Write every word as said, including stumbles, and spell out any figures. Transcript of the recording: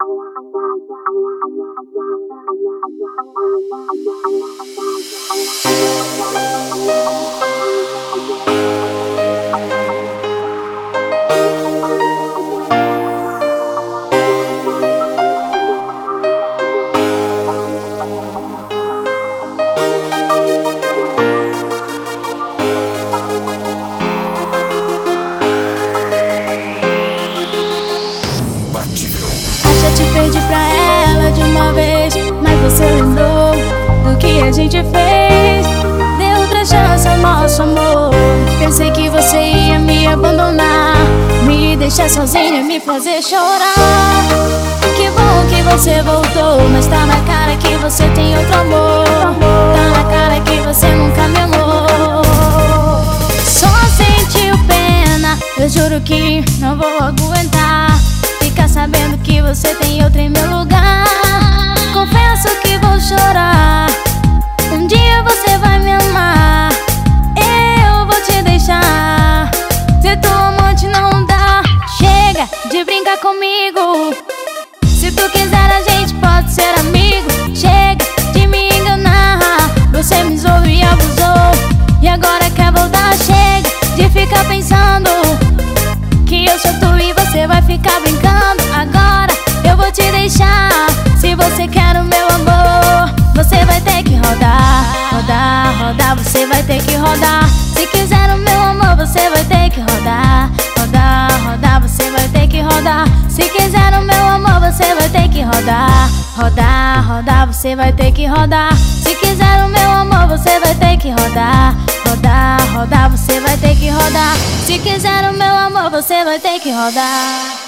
Já te perdi pra ela de uma vez, mas você lembrou do que a gente fez. Deu outra chance ao nosso amor. Pensei que você ia me abandonar, me deixar sozinha, me fazer chorar. Que bom que você voltou, mas tá na cara que você tem outro amor. Tá na cara que você nunca me amou. Só sentiu pena, eu juro que não vou aguentar ficar sabendo que você tem outro em meu lugar. Confesso que vou chorar, um dia você vai me amar. Eu vou te deixar, ser tua amante não dá. Chega de brincar comigo, se tu quiser a gente pode ser amigo. Chega de me enganar, você me zoou e abusou, e agora quer voltar. Chega de ficar pensando que eu sou tu e você vai ficar brincando. Agora eu vou te deixar, se você quer o meu amor, você vai ter que rodar, rodar, rodar, você vai ter que rodar. Se quiser o meu amor, você vai ter que rodar, rodar, rodar, você vai ter que rodar. Se quiser o meu amor, você vai ter que rodar, rodar, rodar, você vai ter que rodar. Se quiser o meu amor, você vai ter que rodar, rodar, rodar, você vai ter que rodar. Se quiser o meu amor, você vai ter que rodar.